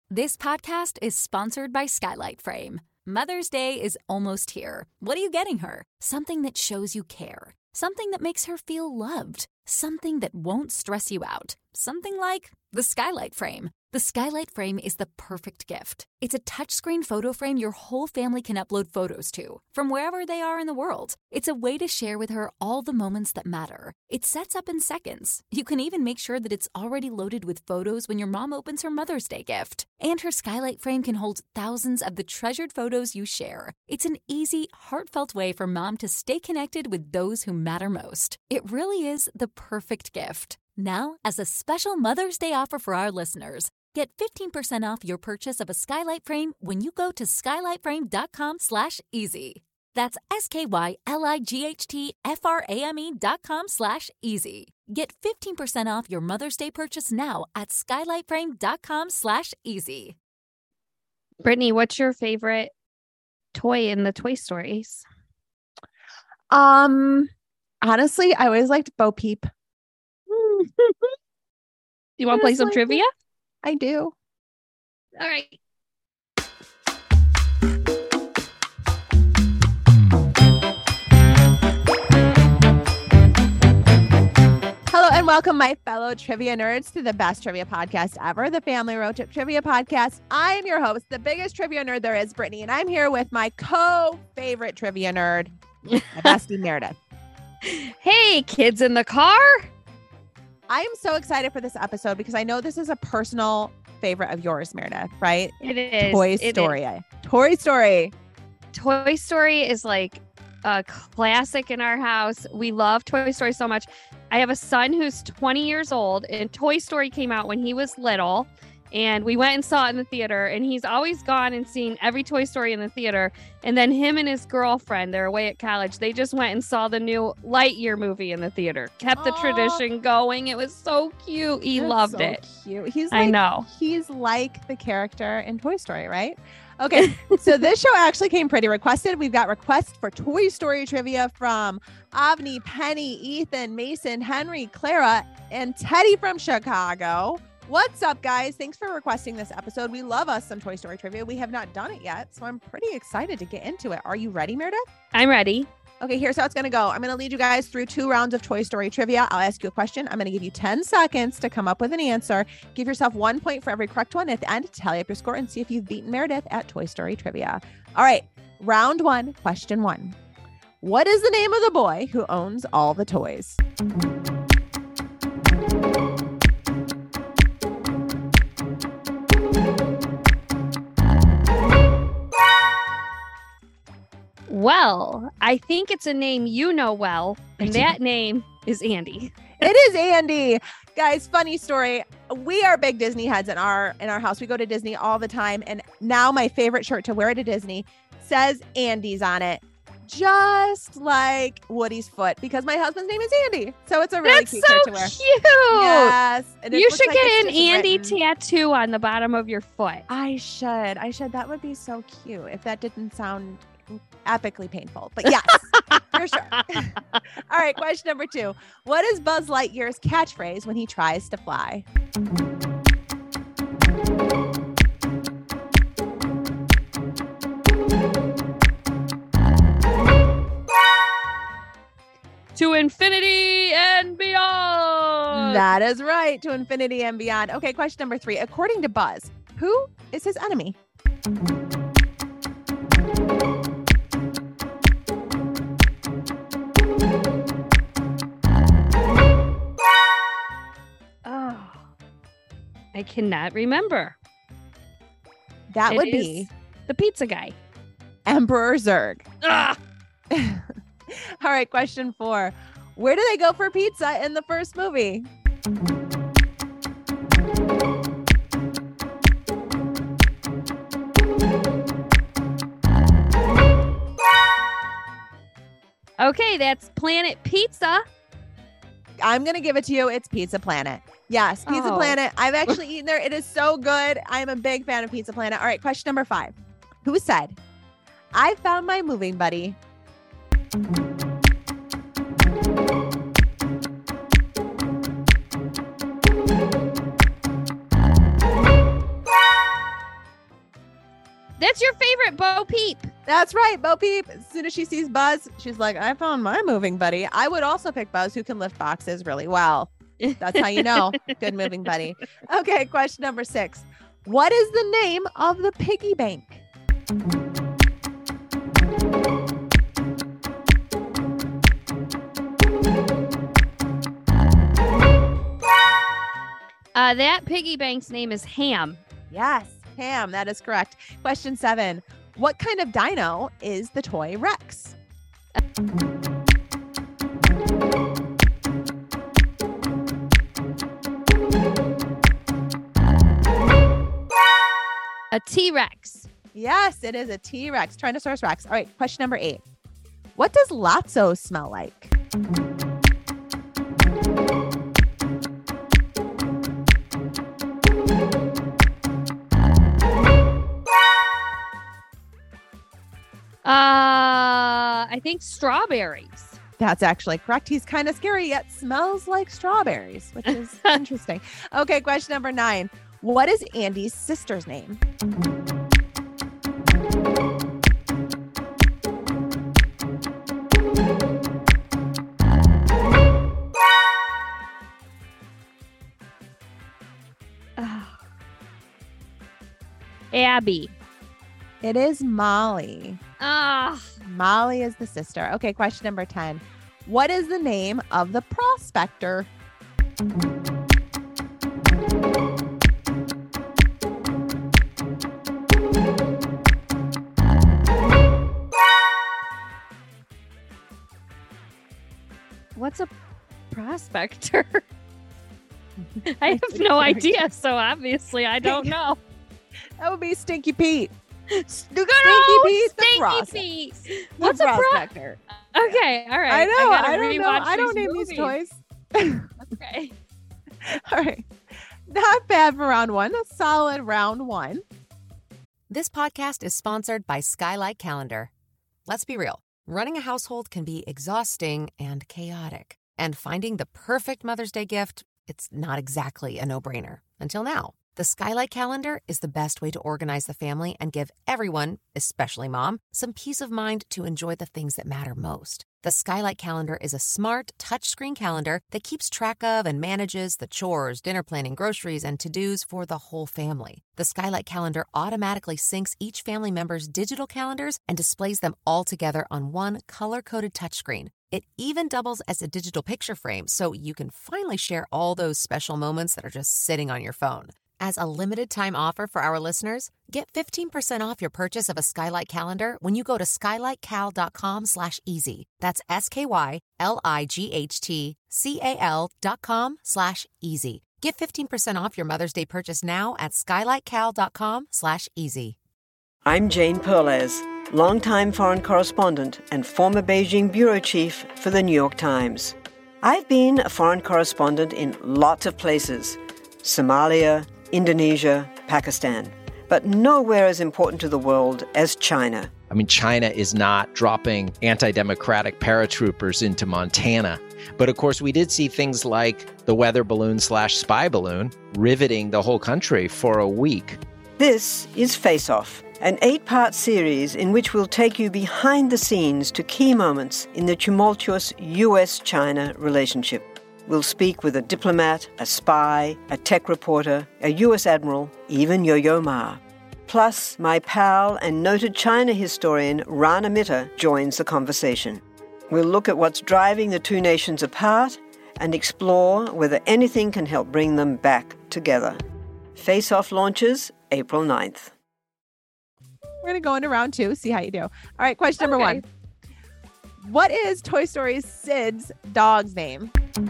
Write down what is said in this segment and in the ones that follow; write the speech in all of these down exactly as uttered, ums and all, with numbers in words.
This podcast is sponsored by Skylight Frame. Mother's Day is almost here. What are you getting her? Something that shows you care. Something that makes her feel loved. Something that won't stress you out. Something like the Skylight Frame. The Skylight Frame is the perfect gift. It's a touchscreen photo frame your whole family can upload photos to, from wherever they are in the world. It's a way to share with her all the moments that matter. It sets up in seconds. You can even make sure that it's already loaded with photos when your mom opens her Mother's Day gift. And her Skylight Frame can hold thousands of the treasured photos you share. It's an easy, heartfelt way for mom to stay connected with those who matter most. It really is the perfect gift. Now, as a special Mother's Day offer for our listeners, get fifteen percent off your purchase of a Skylight Frame when you go to skylightframe.com slash easy. That's S-K-Y-L-I-G-H-T-F-R-A-M-E dot com slash easy. Get fifteen percent off your Mother's Day purchase now at skylightframe.com slash easy. Brittany, what's your favorite toy in the Toy Stories? Um, honestly, I always liked Bo Peep. You want to play some like trivia? It. I do. All right. Hello and welcome, my fellow trivia nerds, to the best trivia podcast ever, the Family Road Trip Trivia Podcast. I am your host, the biggest trivia nerd there is, Brittany, and I'm here with my co-favorite trivia nerd, my bestie, Meredith. Hey, kids in the car. I am so excited for this episode because I know this is a personal favorite of yours, Meredith, right? It is. Toy It Story. is. Toy Story. Toy Story is like a classic in our house. We love Toy Story so much. I have a son who's twenty years old, and Toy Story came out when he was little, and we went and saw it in the theater, and he's always gone and seen every Toy Story in the theater. And then him and his girlfriend, they're away at college, they just went and saw the new Lightyear movie in the theater. Kept the Aww. tradition going. It was so cute. He That's loved so it. Cute. He's like, I know. He's like the character in Toy Story, right? Okay, so this show actually came pretty requested. We've got requests for Toy Story trivia from Avni, Penny, Ethan, Mason, Henry, Clara, and Teddy from Chicago. What's up, guys? Thanks for requesting this episode. We love us some Toy Story trivia. We have not done it yet, so I'm pretty excited to get into it. Are you ready, Meredith? I'm ready. Okay, here's how it's going to go. I'm going to lead you guys through two rounds of Toy Story trivia. I'll ask you a question. I'm going to give you ten seconds to come up with an answer. Give yourself one point for every correct one. At the end, tally up your score and see if you've beaten Meredith at Toy Story trivia. All right, round one, question one. What is the name of the boy who owns all the toys? Well, I think it's a name you know well, and that name is Andy. It is Andy. Guys, funny story. We are big Disney heads in our in our house. We go to Disney all the time, and now my favorite shirt to wear to Disney says Andy's on it, just like Woody's foot, because my husband's name is Andy. So it's a really That's cute so shirt to wear. Cute. Yes. And it You looks should like get it's an just Andy written. tattoo on the bottom of your foot. I should. I should. That would be so cute if that didn't sound epically painful. But yes, for sure. All right, question number two. What is Buzz Lightyear's catchphrase when he tries to fly? To infinity and beyond. That is right. To infinity and beyond. Okay, question number three. According to Buzz, who is his enemy? Oh, I cannot remember. That It would is be the pizza guy. Emperor Zurg. Ah, All right, question four. Where do they go for pizza in the first movie? okay, that's Planet Pizza. I'm going to give it to you. It's Pizza Planet. Yes, Pizza Oh. Planet. I've actually eaten there. It is so good. I'm a big fan of Pizza Planet. All right, question number five. Who said, I found my moving buddy? That's your favorite, Bo Peep. That's right, Bo Peep. As soon as she sees Buzz, she's like, I found my moving buddy. I would also pick Buzz, who can lift boxes really well. That's how you know. Good moving buddy. Okay, question number six. What is the name of the piggy bank? Uh, that piggy bank's name is Ham. Yes, Ham. That is correct. Question seven. What kind of dino is the toy Rex? A T-Rex. Yes, it is a T-Rex, Tyrannosaurus Rex. All right, question number eight. What does Lotso smell like? Uh, I think strawberries. That's actually correct. He's kind of scary, yet smells like strawberries, which is interesting. Okay, question number nine. What is Andy's sister's name? Oh. Abby. It is Molly. Ah. Molly is the sister. Okay, question number ten. What is the name of the prospector? What's a prospector? I have no idea, so obviously I don't know. That would be Stinky Pete. Stinky Pete, the Stinky pros- Pete. The What's a pro- prospector? Okay, all right. I know. gotta I, don't know. rewatch I don't these name movies. these toys. Okay. All right. Not bad for round one. A solid round one. This podcast is sponsored by Skylight Calendar. Let's be real. Running a household can be exhausting and chaotic. And finding the perfect Mother's Day gift, it's not exactly a no-brainer. Until now. The Skylight Calendar is the best way to organize the family and give everyone, especially mom, some peace of mind to enjoy the things that matter most. The Skylight Calendar is a smart, touchscreen calendar that keeps track of and manages the chores, dinner planning, groceries, and to-dos for the whole family. The Skylight Calendar automatically syncs each family member's digital calendars and displays them all together on one color-coded touchscreen. It even doubles as a digital picture frame, so you can finally share all those special moments that are just sitting on your phone. As a limited-time offer for our listeners, get fifteen percent off your purchase of a Skylight Calendar when you go to skylightcal.com slash easy. That's S-K-Y-L-I-G-H-T-C-A-L dot com slash easy. Get fifteen percent off your Mother's Day purchase now at skylightcal.com slash easy. I'm Jane Perlez, longtime foreign correspondent and former Beijing bureau chief for the New York Times. I've been a foreign correspondent in lots of places: Somalia, Indonesia, Pakistan, but nowhere as important to the world as China. I mean, China is not dropping anti-democratic paratroopers into Montana. But of course, we did see things like the weather balloon slash spy balloon riveting the whole country for a week. This is Face Off, an eight-part series in which we'll take you behind the scenes to key moments in the tumultuous U S China relationship. We'll speak with a diplomat, a spy, a tech reporter, a U S admiral, even Yo-Yo Ma. Plus, my pal and noted China historian Rana Mitter joins the conversation. We'll look at what's driving the two nations apart and explore whether anything can help bring them back together. Face Off launches April ninth. We're going to go into round two, see how you do. All right, question number Okay. one. What is Toy Story's Sid's dog's name?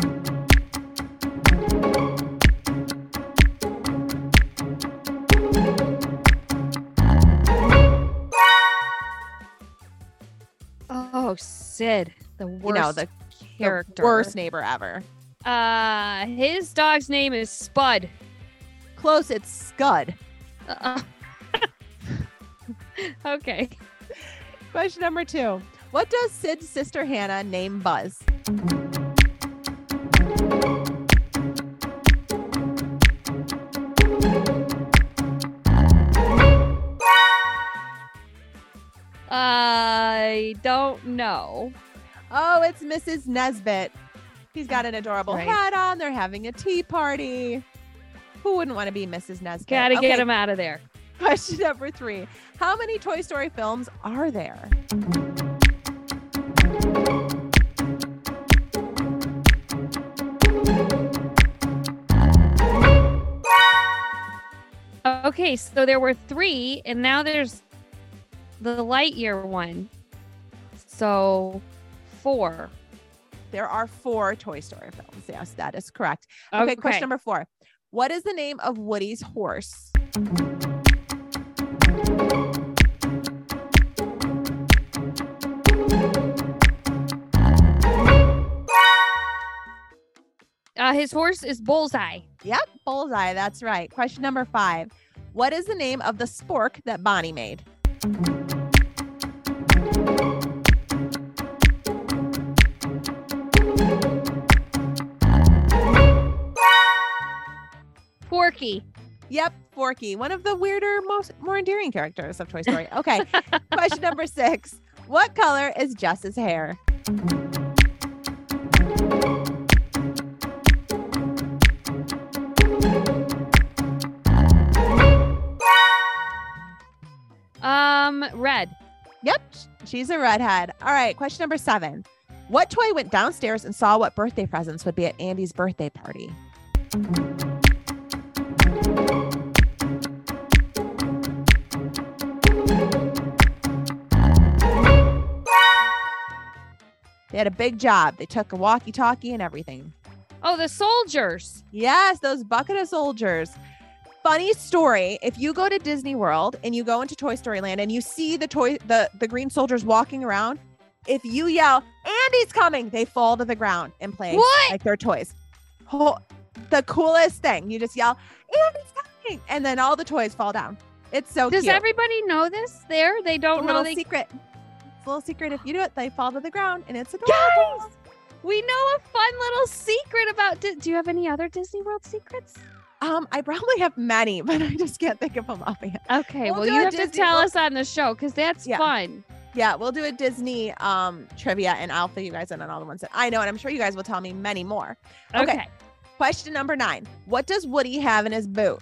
Oh, Sid, the worst You know, the, character. the worst neighbor ever. Uh, his dog's name is Spud. Close, it's Scud. Uh, okay. Question number two. What does Sid's sister Hannah name Buzz? I don't know. Oh, it's Missus Nesbit. He's got an adorable Right. hat on. They're having a tea party. Who wouldn't want to be Missus Nesbit? Gotta Okay, get him out of there. Question number three. How many Toy Story films are there? Okay, so there were three, and now there's the Lightyear one. So four. There are four Toy Story films. Yes, that is correct. Okay, question number four. What is the name of Woody's horse? Uh, his horse is Bullseye. Yep, Bullseye. That's right. Question number five. What is the name of the spork that Bonnie made? Forky. Yep, Forky. One of the weirder, most more endearing characters of Toy Story. Okay. Question number six. What color is Jess's hair? Um, red. Yep, she's a redhead. All right, question number seven. What toy went downstairs and saw what birthday presents would be at Andy's birthday party? They had a big job. They took a walkie-talkie and everything. Oh, the soldiers. Yes, those bucket of soldiers. Funny story. If you go to Disney World and you go into Toy Story Land and you see the toy, the, the green soldiers walking around, if you yell, Andy's coming, they fall to the ground and play What? like they're toys. Oh, the coolest thing. You just yell, Andy's coming. And then all the toys fall down. It's so Does cute. everybody know this there? They don't a know little they secret. It's a little secret. If you do it, they fall to the ground and it's adorable. Guys, we know a fun little secret about Di- Do you have any other Disney World secrets? Um, I probably have many, but I just can't think of them offhand. Okay, We'll well, do you a have to Disney tell World- us on the show because that's Yeah. fun. Yeah, we'll do a Disney um trivia and I'll fill you guys in on all the ones that I know, and I'm sure you guys will tell me many more. Okay. Okay. Question number nine. What does Woody have in his boot?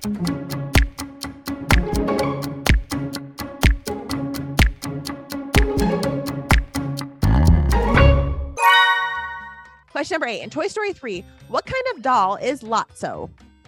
Question number eight. In Toy Story three, what kind of doll is Lotso?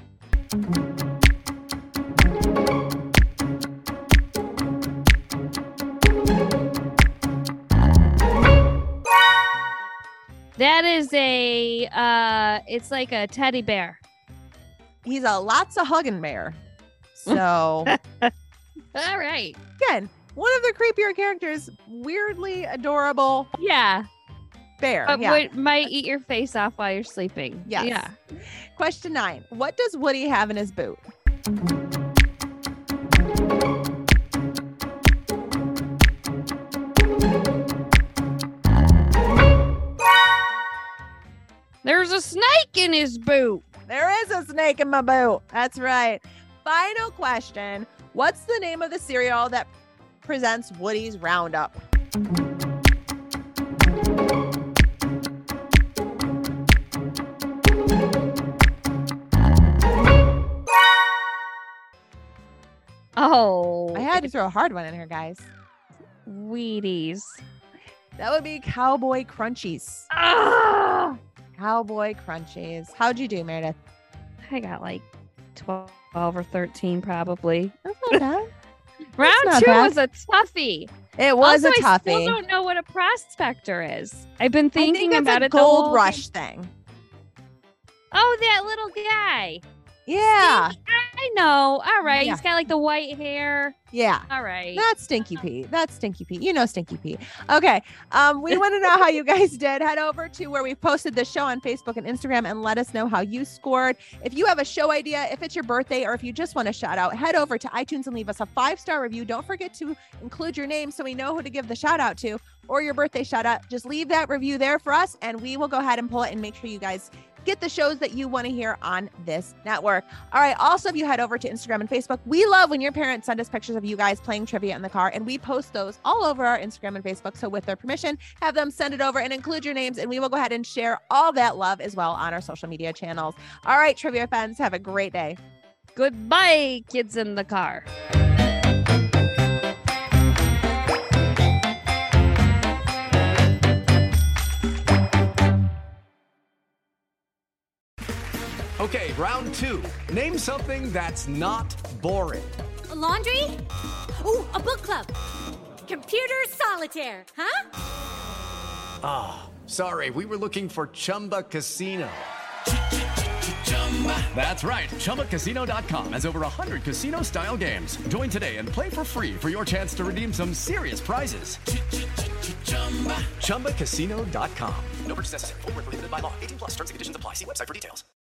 That is a, uh, it's like a teddy bear. He's a Lotso hugging bear. So All right. again, one of the creepier characters, weirdly adorable Yeah. bear. But yeah. would, might eat your face off while you're sleeping. Yes. Yeah. Question nine. What does Woody have in his boot? There's a snake in his boot. There is a snake in my boot. That's right. Final question. What's the name of the cereal that presents Woody's Roundup? Oh. I had to throw a hard one in here, guys. Wheaties. That would be Cowboy Crunchies. Ah! Cowboy Crunchies. How'd you do, Meredith? I got like twelve or thirteen probably. That's not bad. Round not two bad. was a toughie. It was also, a I toughie. still don't know what a prospector is. I've been I thinking think about it's a it. the gold whole rush thing. Oh, that little guy. Yeah. I know. All right. Yeah. He's got like the white hair. Yeah. All right. That's Stinky Pete. That's Stinky Pete. You know Stinky Pete. Okay. Um, we want to know how you guys did. Head over to where we posted the show on Facebook and Instagram and let us know how you scored. If you have a show idea, if it's your birthday, or if you just want to shout out, head over to iTunes and leave us a five-star review. Don't forget to include your name so we know who to give the shout out to, or your birthday shout out. Just leave that review there for us and we will go ahead and pull it and make sure you guys get the shows that you want to hear on this network. All right. Also, if you head over to Instagram and Facebook, we love when your parents send us pictures of you guys playing trivia in the car, and we post those all over our Instagram and Facebook. So with their permission, have them send it over and include your names, and we will go ahead and share all that love as well on our social media channels. All right, trivia fans, have a great day. Goodbye, kids in the car. Okay, round two. Name something that's not boring. A laundry? Ooh, a book club. Computer solitaire, huh? Ah, oh, sorry, we were looking for Chumba Casino. That's right, Chumba Casino dot com has over one hundred casino-style games. Join today and play for free for your chance to redeem some serious prizes. Chumba Casino dot com. No purchase necessary. Void where prohibited by law. eighteen plus terms and conditions apply. See website for details.